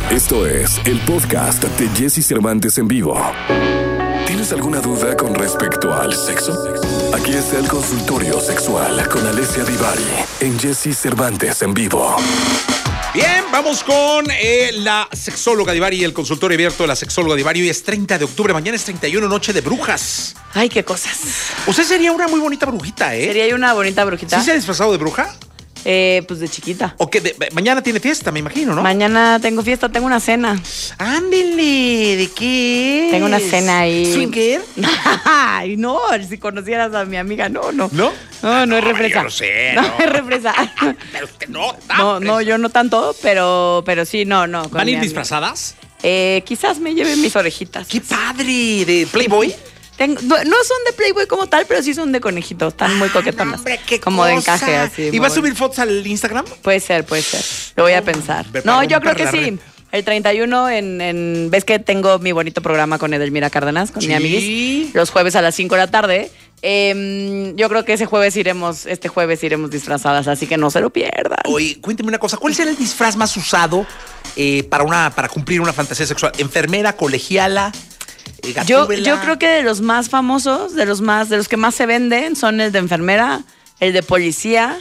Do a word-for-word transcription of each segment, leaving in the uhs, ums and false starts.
Esto es el podcast de Jesse Cervantes en vivo. ¿Tienes alguna duda con respecto al sexo? Aquí está el consultorio sexual con Alessia Divari en Jesse Cervantes en vivo. Bien, vamos con eh, la sexóloga Divari, el consultorio abierto de la sexóloga Divari. Hoy es treinta de octubre, mañana es treinta y uno, noche de brujas. Ay, qué cosas. Usted sería una muy bonita brujita, ¿eh? ¿Sería una bonita brujita? ¿Sí se ha disfrazado de bruja? Eh, pues de chiquita. ¿O qué? De, mañana tiene fiesta, me imagino, ¿no? Mañana tengo fiesta, tengo una cena. Ándele, ¿de qué? Tengo una cena ahí. ¿Swinger? Ay, no, si conocieras a mi amiga, no, no. ¿No? No, Ah, no, no, es refresa. yo lo sé, no. no. es refresa. Pero usted no. No, no, yo no tanto, pero, pero sí, no, no. con ¿Van a mi ir amiga. disfrazadas? Eh, quizás me lleven mis orejitas. ¡Qué padre! ¿De Playboy? Tengo, no, no son de Playboy como tal, pero sí son de conejito. Están muy coquetonas. Ah, hombre, qué como de cosa. encaje, así. ¿Y va a subir fotos al Instagram? Puede ser, puede ser. Lo voy a pensar. Ve No, para yo creo que romper la sí. red. El treinta y uno en, en... ¿Ves que tengo mi bonito programa con Edelmira Cárdenas, con Sí. mi amiguis? Los jueves a las cinco de la tarde. Eh, yo creo que ese jueves iremos, este jueves iremos disfrazadas, así que no se lo pierdan. Oye, cuénteme una cosa. ¿Cuál será el disfraz más usado eh, para, una, para cumplir una fantasía sexual? ¿Enfermera, colegiala, eh, Yo, gatúbela? yo creo que de los más famosos, de los más, de los que más se venden, son el de enfermera, el de policía,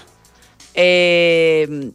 eh,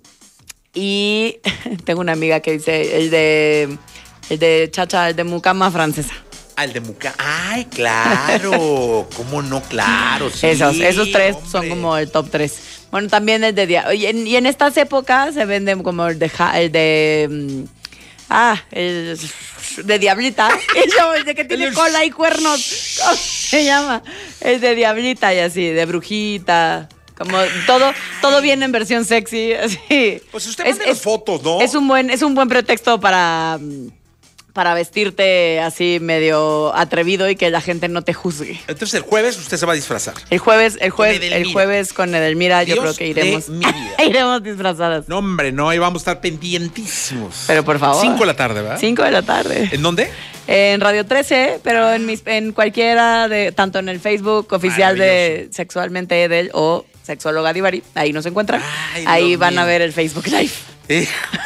y tengo una amiga que dice el de el de chacha, el de mucama francesa. Ah, el de Muca. ¡Ay, claro! ¿Cómo no? Claro, sí. Esos, esos tres hombre. son como el top tres. Bueno, también el de dia- y en, y en estas épocas se venden como el de ja- el de mm, ah, el de diablita. Y yo, el de que tiene El- cola y cuernos. ¿Cómo se llama? El de diablita y así, de brujita. Como todo, todo viene en versión sexy, así. Pues usted mande fotos, ¿no? Es un buen, es un buen pretexto para, para vestirte así medio atrevido y que la gente no te juzgue. Entonces el jueves usted se va a disfrazar. El jueves, el jueves, Edelmira. el jueves con Edelmira, yo Dios creo que iremos, de mi vida. iremos disfrazadas. No, hombre, no, ahí vamos a estar pendientísimos. Pero por favor. Cinco de la tarde, ¿verdad? Cinco de la tarde. ¿En dónde? En Radio trece, pero en mis, en cualquiera de, tanto en el Facebook oficial de Maravilloso. Sexualmente Edel o Sexóloga Divari, ahí nos encuentran. Ay, ahí Dios van mío. a ver el Facebook Live. Eh.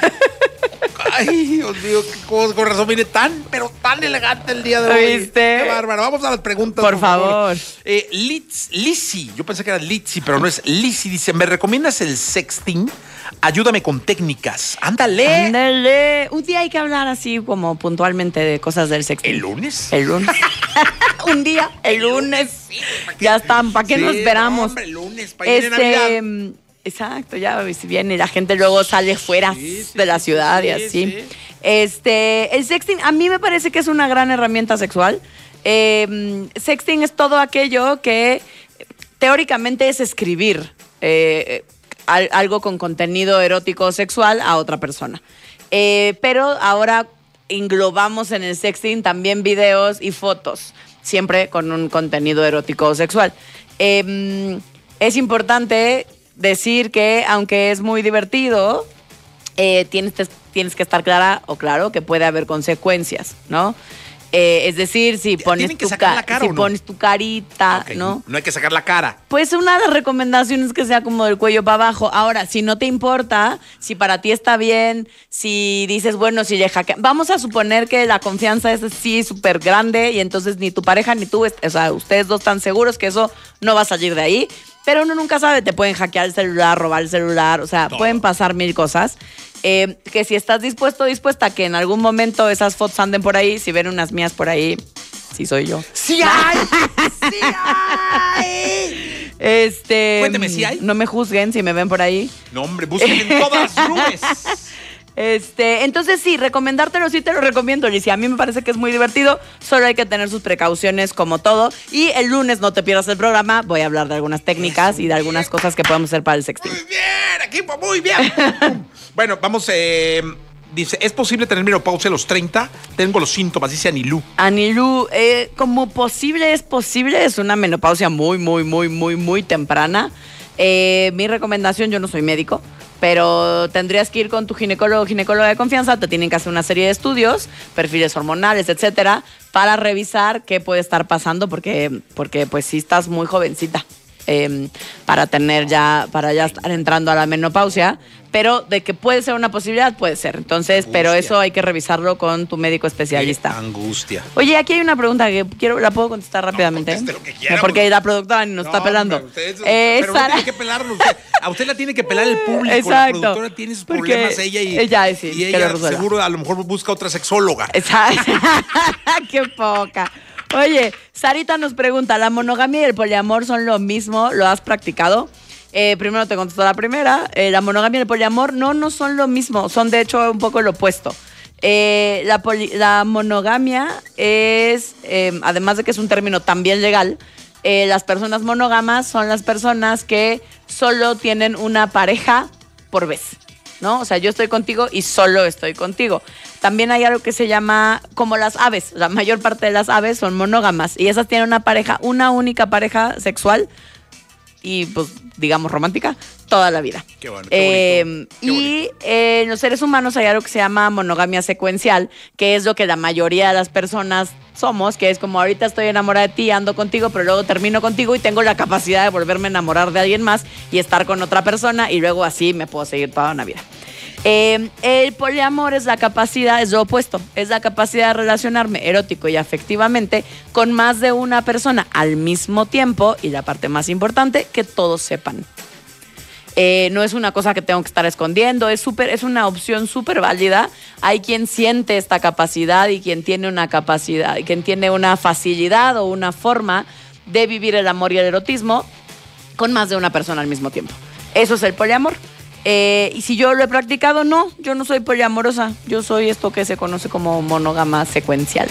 Ay, Dios mío, qué cosa, con razón viene tan, pero tan elegante el día de hoy. ¿Viste? Qué bárbaro. Vamos a las preguntas. Por favor. Eh, Litz, Lizzy, yo pensé que era Litzy, pero no es Lizzy. Dice, ¿me recomiendas el sexting? Ayúdame con técnicas. Ándale. Ándale. Un día hay que hablar así como puntualmente de cosas del sexting. ¿El lunes? El lunes. Un día, el lunes. Sí, ¿para qué? Ya están, ¿para qué Sí, nos esperamos? no, hombre, el lunes, para ir de Navidad. Este, mm, exacto, ya si viene la gente luego sale fuera Sí, sí, de la sí, ciudad sí, y así. sí. Este, el sexting a mí me parece que es una gran herramienta sexual. Eh, sexting es todo aquello que teóricamente es escribir eh, al- algo con contenido erótico o sexual a otra persona. Eh, pero ahora englobamos en el sexting también videos y fotos, siempre con un contenido erótico o sexual. Eh, es importante decir que, aunque es muy divertido, eh, tienes, tienes que estar clara o claro que puede haber consecuencias, ¿no? Eh, es decir, si pones, ¿Tienen que tu, sacar ca- la cara si o no? pones tu carita, Ok, ¿no? No hay que sacar la cara. Pues una de las recomendaciones es que sea como del cuello para abajo. Ahora, si no te importa, si para ti está bien, si dices, bueno, si le hackea... Vamos a suponer que la confianza es así súper grande y entonces ni tu pareja ni tú, o sea, ustedes dos están seguros que eso no va a salir de ahí. Pero uno nunca sabe, te pueden hackear el celular, robar el celular, o sea, Todo. pueden pasar mil cosas. Eh, que si estás dispuesto o dispuesta a que en algún momento esas fotos anden por ahí, si ven unas mías por ahí, sí soy yo. ¡Sí hay! ¡Sí hay! Este, Cuénteme, ¿sí hay? No me juzguen si me ven por ahí. No, hombre, busquen en todas las nubes. Este, entonces sí, recomendártelo sí te lo recomiendo, Lizy. A mí me parece que es muy divertido, solo hay que tener sus precauciones como todo. Y el lunes no te pierdas el programa, voy a hablar de algunas técnicas y de algunas cosas que podemos hacer para el sexting. Muy bien, equipo, muy bien. Bueno, vamos, eh, dice, ¿es posible tener menopausia a los treinta? Tengo los síntomas, dice Anilú. Anilú, eh, como posible es posible, es una menopausia muy, muy, muy, muy, muy temprana. Eh, mi recomendación, yo no soy médico, pero tendrías que ir con tu ginecólogo o ginecóloga de confianza, te tienen que hacer una serie de estudios, perfiles hormonales, etcétera, para revisar qué puede estar pasando, porque, porque pues sí estás muy jovencita. eh, para tener ya, para ya estar entrando a la menopausia, pero de que puede ser una posibilidad, puede ser. Entonces, angustia. Pero eso hay que revisarlo con tu médico especialista. Qué angustia. Oye, aquí hay una pregunta que quiero, ¿la puedo contestar rápidamente? No, lo que quiera, porque pues. la productora nos no, está pelando. Usted, eh, pero Sara... no tiene que pelarlo usted. A usted la tiene que pelar el público. Exacto. La productora tiene sus problemas, porque ella y ella, sí, y ella seguro a lo mejor busca otra sexóloga. Exacto. Qué poca. Oye, Sarita nos pregunta, ¿la monogamia y el poliamor son lo mismo? ¿Lo has practicado? Eh, primero te contesto la primera. Eh, la monogamia y el poliamor no, no son lo mismo. Son de hecho un poco lo opuesto. Eh, la, poli, la monogamia es, eh, además de que es un término también legal, eh, las personas monógamas son las personas que solo tienen una pareja por vez, ¿no? O sea, yo estoy contigo y solo estoy contigo. También hay algo que se llama como las aves. La mayor parte de las aves son monógamas y esas tienen una pareja, una única pareja sexual y, pues, digamos, romántica, toda la vida. Qué bueno, qué bonito, eh, qué y eh, en los seres humanos hay algo que se llama monogamia secuencial, que es lo que la mayoría de las personas somos, que es como ahorita estoy enamorada de ti, ando contigo, pero luego termino contigo y tengo la capacidad de volverme a enamorar de alguien más y estar con otra persona y luego así me puedo seguir toda una vida. Eh, el poliamor es la capacidad, es lo opuesto, es la capacidad de relacionarme erótico y afectivamente con más de una persona al mismo tiempo y la parte más importante, que todos sepan. Eh, no es una cosa que tengo que estar escondiendo, es, super, es una opción súper válida. Hay quien siente esta capacidad y quien tiene una capacidad, quien tiene una facilidad o una forma de vivir el amor y el erotismo con más de una persona al mismo tiempo. Eso es el poliamor. Eh, y si yo lo he practicado, no, yo no soy poliamorosa. Yo soy esto que se conoce como monógama secuencial.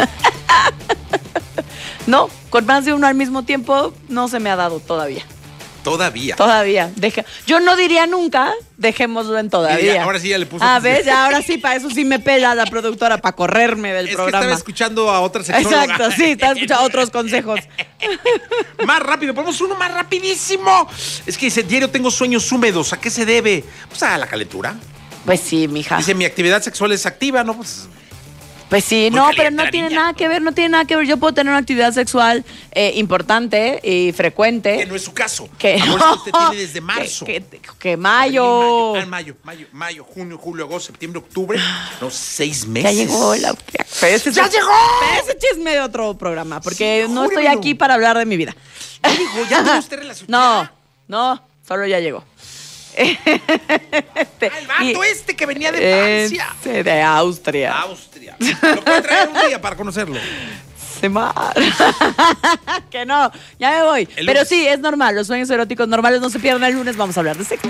No, con más de uno al mismo tiempo no se me ha dado todavía. Todavía. Todavía. Deja. Yo no diría nunca, dejémoslo en todavía. Ya, ahora sí ya le puso. Ah, ¿ves? Ahora sí, para eso sí me pela la productora, para correrme del es programa. Que estaba escuchando a otra sexóloga. Exacto, sí, estaba escuchando otros consejos. Más rápido, ponemos uno más rapidísimo. Es que dice, diario tengo sueños húmedos. ¿A qué se debe? Pues a la calentura. Pues sí, mija. Dice, mi actividad sexual es activa, ¿no? Pues... Pues sí, Muy no, caliente, pero no la tiene niña. nada que ver, no tiene nada que ver. Yo puedo tener una actividad sexual eh, importante y frecuente. Que no es su caso. Que Amor, no, usted tiene desde marzo. Que, que, que mayo. Mayo, ah, mayo, mayo, mayo, junio, julio, agosto, septiembre, octubre. No, seis meses. Ya llegó la... Ese, ¡Ya llegó! Ese chisme de otro programa, porque Sí, no estoy júremelo. aquí para hablar de mi vida. Ya llegó, ya tiene usted relación. No, no, solo ya llegó. Este, el vato y, este que venía de Francia. Este de Austria. Austria. Lo puede traer un día para conocerlo. Se mal. Que no, ya me voy. Pero sí, es normal. Los sueños eróticos normales no se pierdan el lunes. Vamos a hablar de sexo.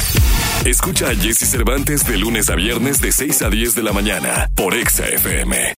Escucha a Jessy Cervantes de lunes a viernes de seis a diez de la mañana por Exa F M.